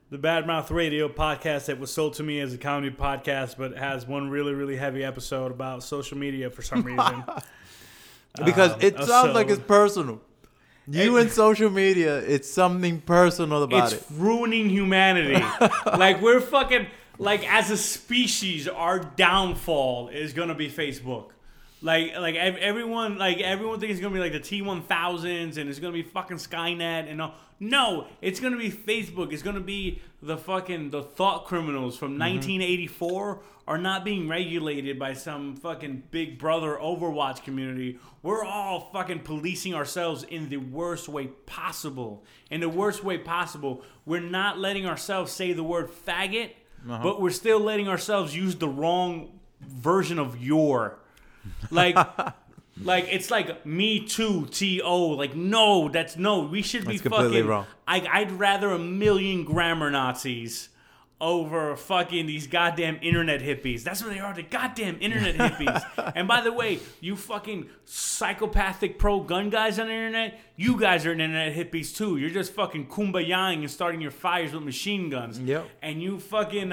the Badmouth Radio podcast that was sold to me as a comedy podcast, but has one really, really heavy episode about social media for some reason. Because it sounds like so- it's personal. You and social media, it's something personal about It's it. ruining humanity. Like, we're fucking, like, as a species, our downfall is gonna be Facebook. Like everyone thinks it's gonna be like the T-1000s and it's gonna be fucking Skynet and all. No, it's gonna be Facebook. It's gonna be the thought criminals from 1984 are not being regulated by some fucking Big Brother Overwatch community. We're all fucking policing ourselves in the worst way possible. In the worst way possible, we're not letting ourselves say the word faggot, but we're still letting ourselves use the wrong version of your. Like it's like me too, T-O. Like, no, we should be That's completely fucking wrong. I'd rather a million grammar Nazis over fucking these goddamn internet hippies. That's what they are, the goddamn internet hippies. And by the way, you fucking psychopathic pro-gun guys on the internet, you guys are internet hippies too. You're just fucking kumbayaing and starting your fires with machine guns. Yep. And you fucking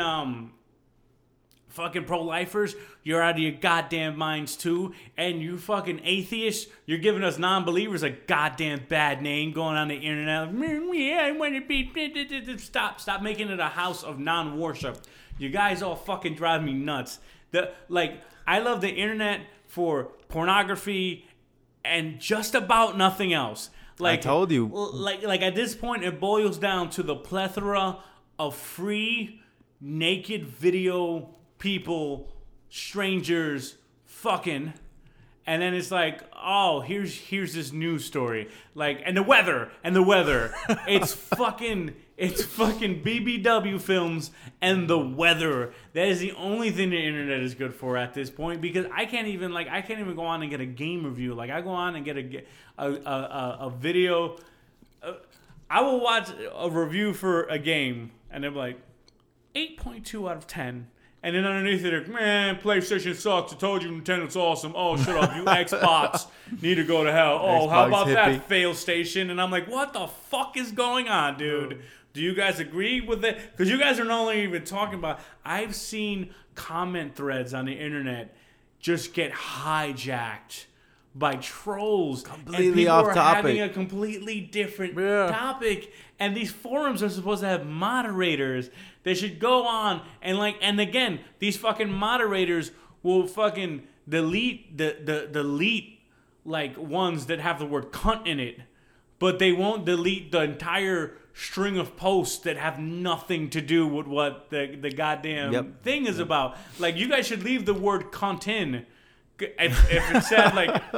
pro-lifers, you're out of your goddamn minds too. And you fucking atheists, you're giving us non-believers a goddamn bad name going on the internet. Yeah, I want to be... Stop making it a house of non-worship. You guys all fucking drive me nuts. I love the internet for pornography and just about nothing else. I told you. Like at this point, it boils down to the plethora of free, naked video people, strangers, fucking, and then it's like, oh, here's this news story, like, and the weather, it's fucking BBW films and the weather. That is the only thing the internet is good for at this point, because I can't even go on and get a game review. Like, I go on and get a video. I will watch a review for a game, and they're like 8.2 out of 10. And then underneath it, like, man, PlayStation sucks. I told you Nintendo's awesome. Oh, shut up. You Xbox need to go to hell. Oh, how Xbox about hippie. that fail station? And I'm like, what the fuck is going on, dude? Do you guys agree with it? Because you guys are not only even talking about... I've seen comment threads on the internet just get hijacked by trolls. Completely and people off are topic. having a completely different topic. And these forums are supposed to have moderators. They should go on and again, these fucking moderators will fucking delete the like ones that have the word cunt in it, but they won't delete the entire string of posts that have nothing to do with what the goddamn thing is about. Like, you guys should leave the word cunt in. If it said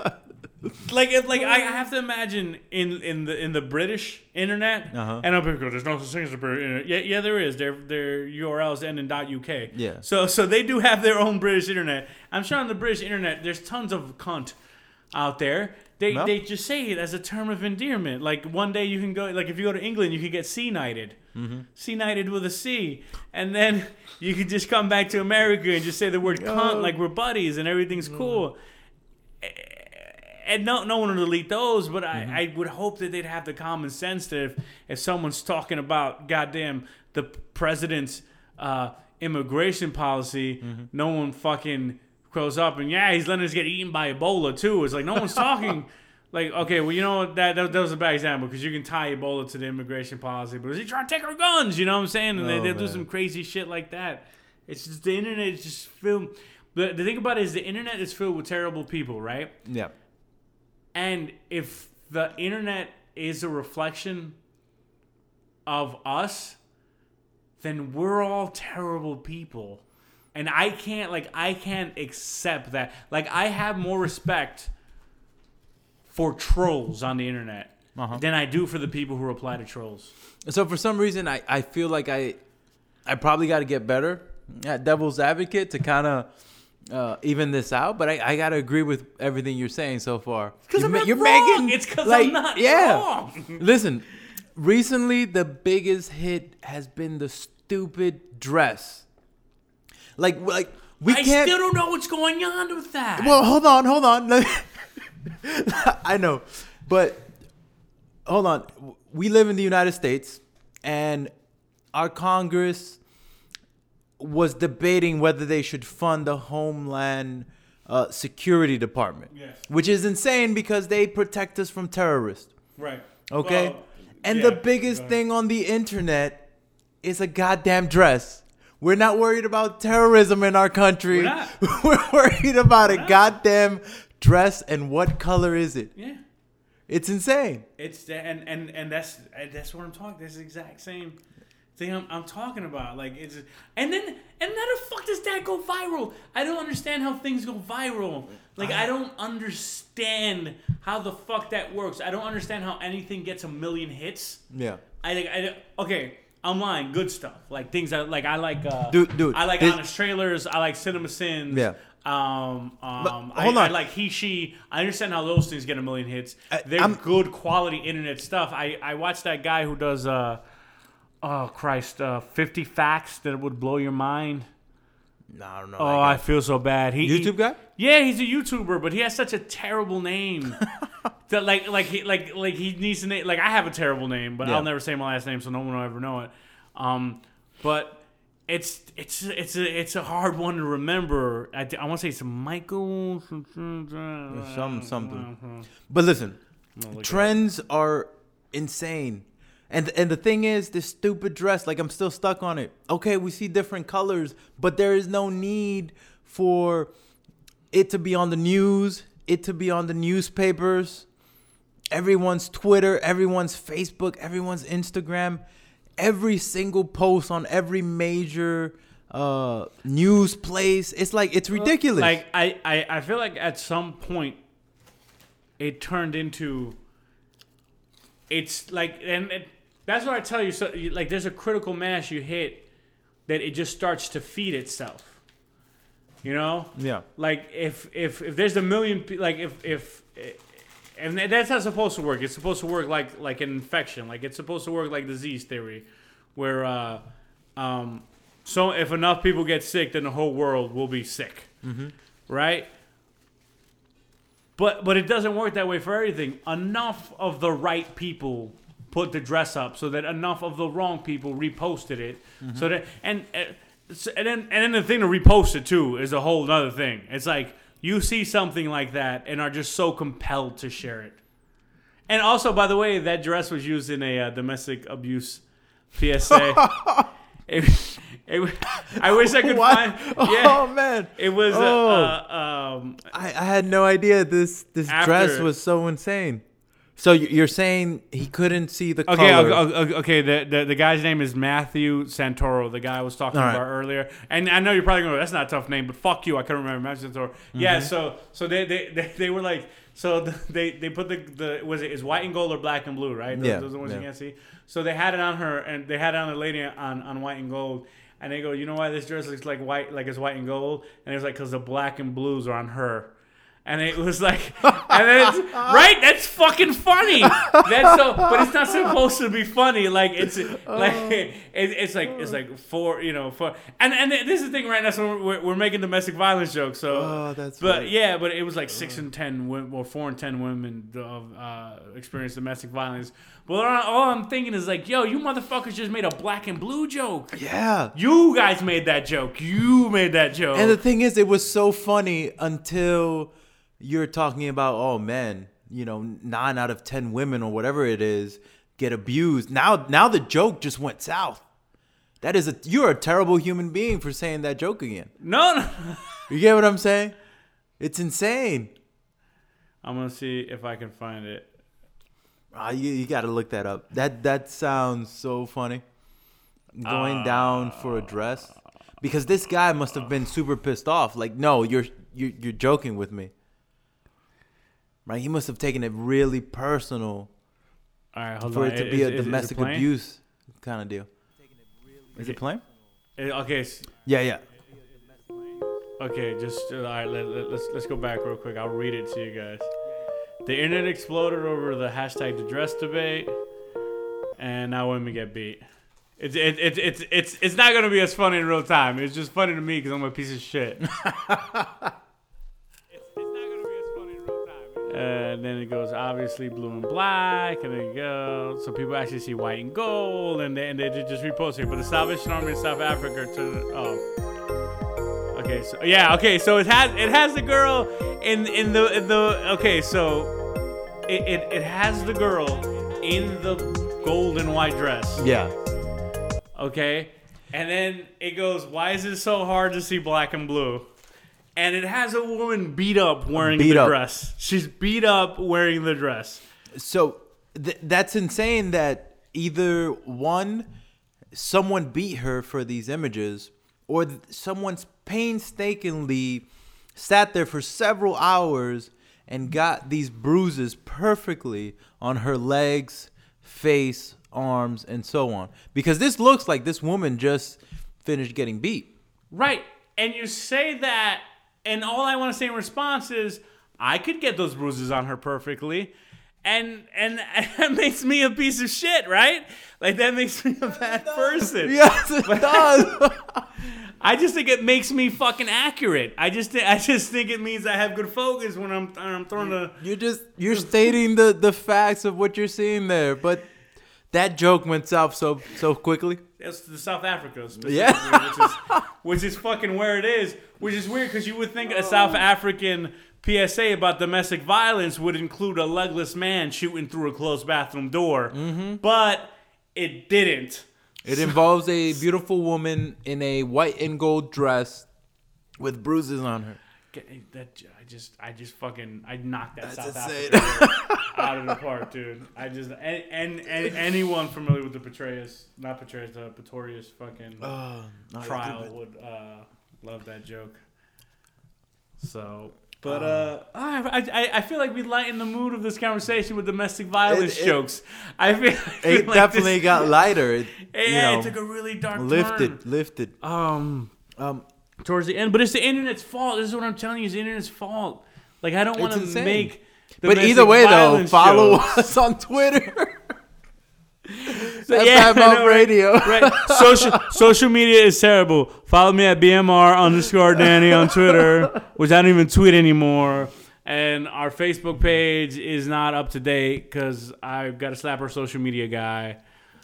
I have to imagine in the British internet, and I'm like, there's no such thing as a British internet. Yeah, there is. Their URLs end in .uk. Yeah. So they do have their own British internet. I'm sure on the British internet, there's tons of cunt out there. They just say it as a term of endearment. Like, one day you can go, like, if you go to England, you can get C-nighted. C-nighted with a C. And then you could just come back to America and just say the word cunt like we're buddies and everything's cool. And no one will delete those, but I would hope that they'd have the common sense that if someone's talking about goddamn the president's immigration policy, no one fucking goes up and he's letting us get eaten by Ebola too. It's like, no one's talking. Like, okay, well, you know what, that was a bad example because you can tie Ebola to the immigration policy, but is he trying to take our guns? You know what I'm saying? And they'll do some crazy shit like that. It's just, the internet is just filled. The thing about it is the internet is filled with terrible people, right? Yeah. And if the internet is a reflection of us, then we're all terrible people. And I can't accept that. Like, I have more respect for trolls on the internet than I do for the people who reply to trolls. So for some reason, I feel like I probably got to get better at devil's advocate to kind of even this out. But I got to agree with everything you're saying so far. Because I'm not wrong. It's because I'm not wrong. Listen, recently the biggest hit has been the stupid dress. Like we I can't. still don't know what's going on with that. Well, hold on. I know, but hold on. We live in the United States, and our Congress was debating whether they should fund the Homeland Security Department, Yes. which is insane because they protect us from terrorists. Right. Okay? Well, and yeah, the biggest go ahead. thing on the internet is a goddamn dress. We're not worried about terrorism in our country. We're not. We're worried about a not. goddamn dress, and what color is it? Yeah. It's insane. It's and that's what I'm talking. That's the exact same thing I'm talking about. Like it's and how the fuck does that go viral? I don't understand how things go viral. Like I don't understand how the fuck that works. I don't understand how anything gets a million hits. Yeah. Okay. Online, good stuff like things that like I like. Dude, I like this- Honest Trailers. I like Cinema Sins. Yeah. Hold on. I like He She. I understand how those things get a million hits. They're I'm- good quality internet stuff. I watched that guy who does 50 facts that would blow your mind. No, I don't know. Oh, I feel so bad. YouTube guy? Yeah, he's a YouTuber, but he has such a terrible name. That he needs to name. Like I have a terrible name, but Yeah. I'll never say my last name, so no one will ever know it. But it's a hard one to remember. I want to say it's Michael. Something. But listen, look trends are insane. And the thing is, this stupid dress, like I'm still stuck on it. Okay, we see different colors, but there is no need for it to be on the news, it to be on the newspapers, everyone's Twitter, everyone's Facebook, everyone's Instagram, every single post on every major news place. It's like, it's ridiculous. Like I feel like at some point it turned into. It's like that's what I tell you. So like, there's a critical mass you hit that it just starts to feed itself. You know? Yeah. Like if there's a million, like if and that's not supposed to work. It's supposed to work like an infection. Like it's supposed to work like disease theory, where so if enough people get sick, then the whole world will be sick, right? But it doesn't work that way for everything. Enough of the right people put the dress up so that enough of the wrong people reposted it. So that and then the thing to repost it too is a whole other thing. It's like you see something like that and are just so compelled to share it. And also, by the way, that dress was used in a domestic abuse PSA. I wish I could What? find. Yeah, Oh man, it was. I had no idea this After- dress was so insane. So you're saying he couldn't see the Okay, color? okay. The guy's name is Matthew Santoro. The guy I was talking All right. about earlier. And I know you're probably going to go, that's not a tough name, but fuck you. I couldn't remember Matthew Santoro. Yeah, so they were like, so they put the was it is white and gold or black and blue, right? Those are the ones you can't see. So they had it on her, and they had it on the lady on white and gold. And they go, you know why this dress looks like white, like it's white and gold? And it was like, because the black and blues are on her. And it was like, and then it's, right? That's fucking funny. That's so, but it's not supposed to be funny. Like it's like it's like for. And this is the thing, right now. So we're making domestic violence jokes. So, Oh, that's but right. yeah, but it was like 6 in 10 women, or 4 in 10 women experience domestic violence. But all I'm thinking is like, yo, you motherfuckers just made a black and blue joke. Yeah. You guys made that joke. You made that joke. And the thing is, it was so funny until you're talking about, oh man, 9 out of 10 women or whatever it is get abused. Now the joke just went south. You're a terrible human being for saying that joke again. No. You get what I'm saying? It's insane. I'm gonna see if I can find it. You got to look that up. That sounds so funny. Going down for a dress, because this guy must have been super pissed off. Like, no, you're joking with me, right? He must have taken it really personal All right, hold for on. it to be a Is it domestic playing? abuse kind of deal. Is it playing? Okay. Yeah. Okay. Just all right. Let's go back real quick. I'll read it to you guys. The internet exploded over the hashtag the dress debate, and now women get beat. It's not gonna be as funny in real time. It's just funny to me because I'm a piece of shit. It's not gonna be as funny in real time. And then it goes obviously blue and black, and then it goes. So people actually see white and gold, and they just repost it. But the Salvation Army in South Africa okay, so yeah, okay, so it has the girl in the okay, so it has the girl in the gold and white dress. Yeah. Okay, and then it goes, why is it so hard to see black and blue? And it has a woman beat up wearing the dress. She's beat up wearing the dress. So that's insane that either one, someone beat her for these images, or someone's painstakingly sat there for several hours and got these bruises perfectly on her legs, face, arms, and so on. Because this looks like this woman just finished getting beat. Right. And you say that, and all I want to say in response is, I could get those bruises on her perfectly. And that makes me a piece of shit, right? Like, that makes me a bad person. Yes, it does. I just think it makes me fucking accurate. I just think it means I have good focus when I'm throwing the... You're stating the facts of what you're seeing there, but that joke went south so quickly. It's the South Africa specifically, which is fucking where it is, which is weird because you would think a South African PSA about domestic violence would include a legless man shooting through a closed bathroom door, but it didn't. It involves a beautiful woman in a white and gold dress with bruises on her. I knocked that South Africa out of the park, dude. And anyone familiar with the Pretorius fucking trial would love that joke. So, but I feel like we lightened the mood of this conversation with domestic violence jokes. I feel it like definitely got lighter. It took a really dark turn. Lifted. Towards the end, but it's the internet's fault. This is what I'm telling you. It's the internet's fault. Like, I don't want to make. But either way, though, follow us on Twitter. Bad Mouth Radio. Right. Social media is terrible. Follow me at BMR_Danny on Twitter, which I don't even tweet anymore. And our Facebook page is not up to date because I've got to slap our social media guy.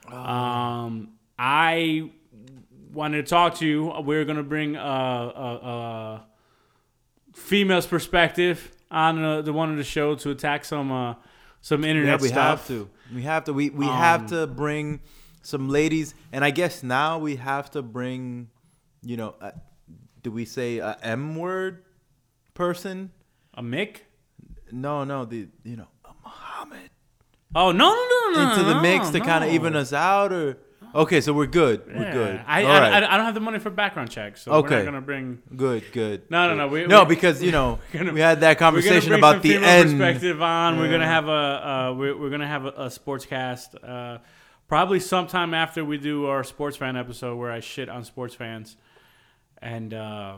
I wanted to talk to you. We're going to bring a female's perspective on the one of the show to attack some internet stuff. We have to. We have to bring some ladies, and I guess now we have to bring, do we say a M word person? A Mick? No, a Muhammad. Oh no! Into the mix to kind of even us out, or okay, so we're good. Yeah. We're good. I don't have the money for background checks, so we're not gonna bring. Good. No. Because we had that conversation about the end. Perspective on. Yeah. We're gonna have a sportscast. Probably sometime after we do our sports fan episode where I shit on sports fans, and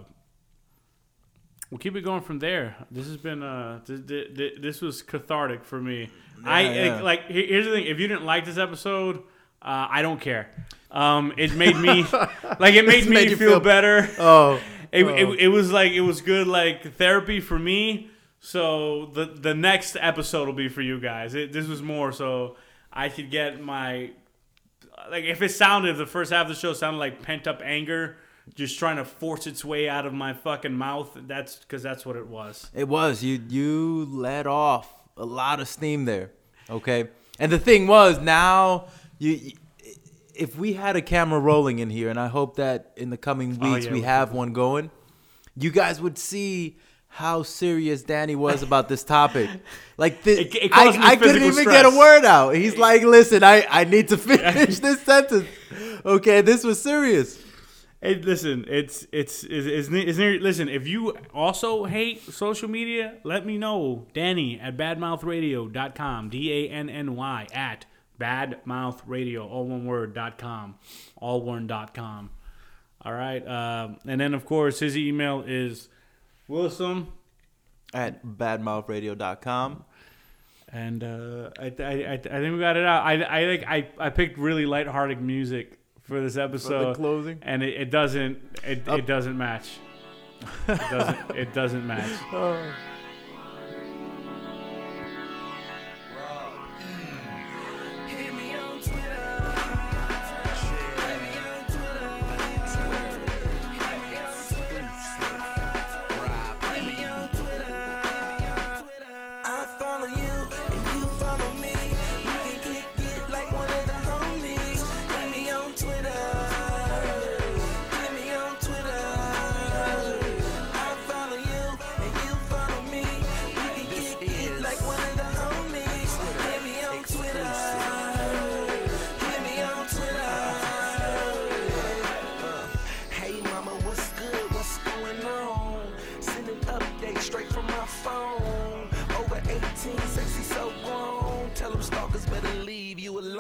we'll keep it going from there. This has been this was cathartic for me. Here's the thing: if you didn't like this episode, I don't care. It made me me feel better. It was good therapy for me. So the next episode will be for you guys. This was more so I could get my if the first half of the show sounded like pent up anger just trying to force its way out of my fucking mouth. That's because that's what it was. It was. You let off a lot of steam there. Okay. And the thing was, now if we had a camera rolling in here, and I hope that in the coming weeks we have one going, you guys would see how serious Danny was about this topic. Like I couldn't even get a word out. He's like, listen, I need to finish this sentence. Okay, this was serious. Hey, listen, it's listen, if you also hate social media, let me know. Danny at badmouthradio.com. DANNY at badmouthradio, all one word, .com. All one.com. All right. And then, of course, his email is Wilson at badmouthradio.com. And I think we got it out. I picked really lighthearted music for this episode, for the closing, and it doesn't match. It doesn't match.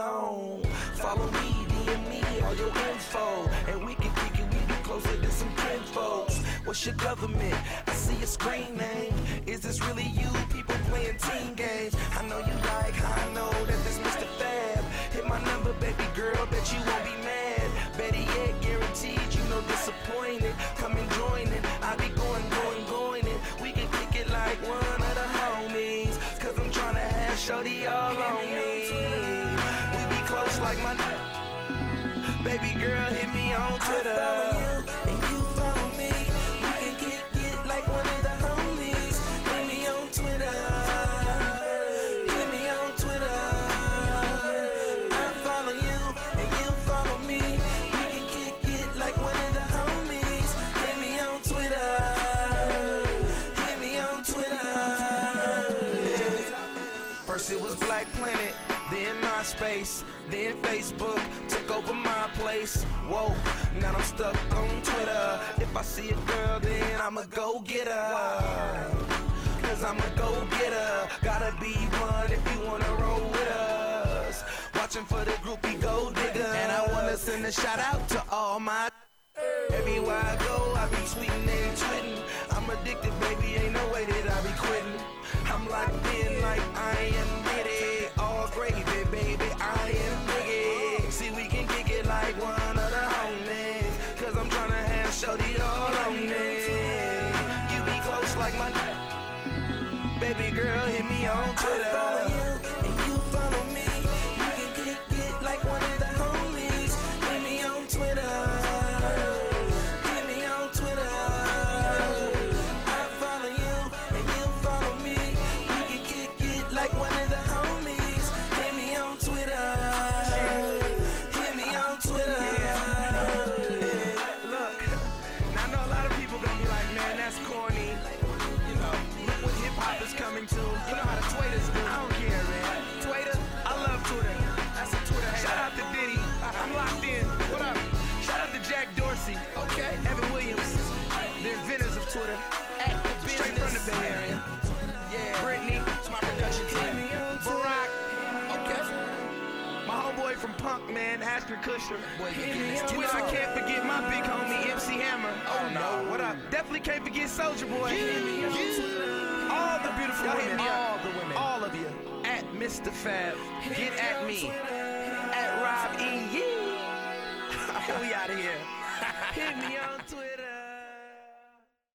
on. Follow me, DM me, all your info, and we can kick it, we be closer than some kinfolks. What's your government? I see a screen name. Is this really you? People playing team games. I know you like how I know that this Mr. Fab. Hit my number, baby girl, bet you won't be mad. Better yet, guaranteed you no disappointed. Come and join it, I be going it. We can kick it like one of the homies, cause I'm tryna have shorty all on me. We be close like my baby girl, hit me on Twitter. I follow you and you follow me. We can kick it like one of the homies. Hit me on Twitter. Hit me on Twitter. I follow you and you follow me. We can kick it like one of the homies. Hit me on Twitter. Hit me on Twitter. First it was Black Planet, then MySpace, then Facebook took over my place. Whoa, now I'm stuck on Twitter. If I see a girl, then I'ma go get her. Cause I'ma go get her. Gotta be one if you wanna roll with us. Watching for the groupie gold digger. And I wanna send a shout out to all my. Everywhere I go, I be tweeting and twitting. I'm addicted, baby, ain't no way that I be quitting. I'm locked in like I am Diddy. All gravy, baby, I am Biggie. See, we can kick it like one of the homies, cause I'm tryna have shorty all on me. You be close like my baby girl, hit me on Twitter. I follow you and you follow me. You can kick it like one of the homies. Hit me on Twitter. Hit me on Twitter. I follow you and you follow me. We can kick it like one of the homies. Hit me on Twitter. Hit me on Twitter. Look, now I know a lot of people gonna be like, man, that's corny. You know, look what hip hop is coming to. You know how the Twitters do. I don't care, man. Twitter, I love Twitter. That's a Twitter hater. Shout out to Diddy. I'm locked in. What up? Shout out to Jack Dorsey. Okay. Evan Williams. The inventors of Twitter. Straight from the Bay Area. Yeah. Brittany. It's my production team. Barack. Okay. My homeboy from Punk, man, Ashton Kutcher. You know I can't forget my big homie MC Hammer. Oh no, what up? Definitely can't forget Soulja Boy. All the beautiful women, all the women, all of you. At Mr. Fab, get at me. At Rob E. Yee. We out of here. Hit me on Twitter.